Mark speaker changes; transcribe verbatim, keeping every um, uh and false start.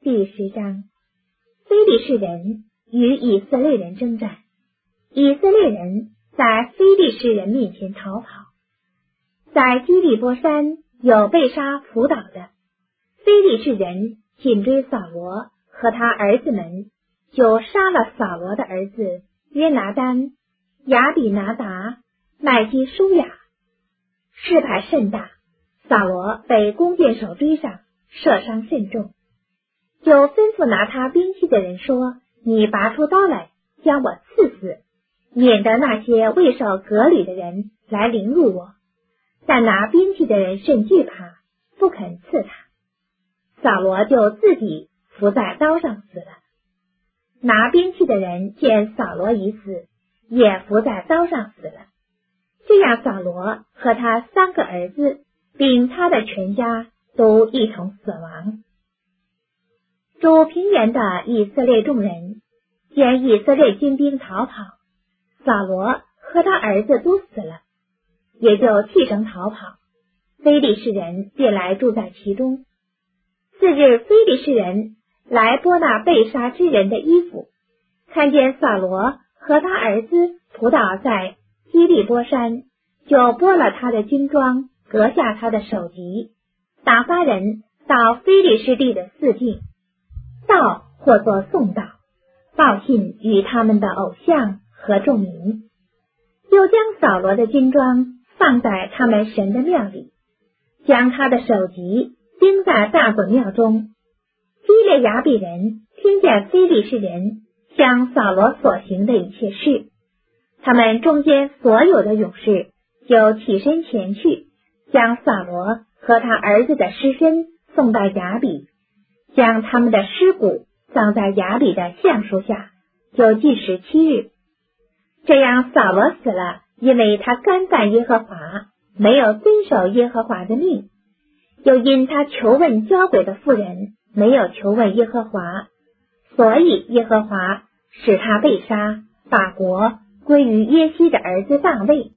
Speaker 1: 第十章，非利士人与以色列人征战，以色列人在非利士人面前逃跑。在基利波山有被杀扑倒的，非利士人紧追扫罗和他儿子们，就杀了扫罗的儿子约拿单、亚比拿达、麦基舒雅。事败甚大，扫罗被弓箭手追上，射伤甚重，就吩咐拿他兵器的人说：你拔出刀来，将我刺死，免得那些未受割礼的人来凌辱我。但拿兵器的人甚惧怕，不肯刺他。扫罗就自己伏在刀上死了。拿兵器的人见扫罗已死，也伏在刀上死了。这样扫罗和他三个儿子并他的全家都一同死亡。主平原的以色列众人见以色列军兵逃跑，扫罗和他儿子都死了，也就弃城逃跑。非利士人便来住在其中。次日，非利士人来剥那被杀之人的衣服，看见扫罗和他儿子扑倒在基利波山，就剥了他的军装，革下他的首级，打发人到非利士地的四境，道或作送道，报信与他们的偶像和众民，又将扫罗的军装放在他们神的庙里，将他的首级钉在大鬼庙中。基列雅比人听见非利士人向扫罗所行的一切事，他们中间所有的勇士就起身前去，将扫罗和他儿子的尸身送到雅比，将他们的尸骨葬在雅比的橡树下，就计时七日。这样扫罗死了，因为他干犯耶和华，没有遵守耶和华的命，又因他求问交鬼的妇人，没有求问耶和华，所以耶和华使他被杀，把国归于耶西的儿子大卫。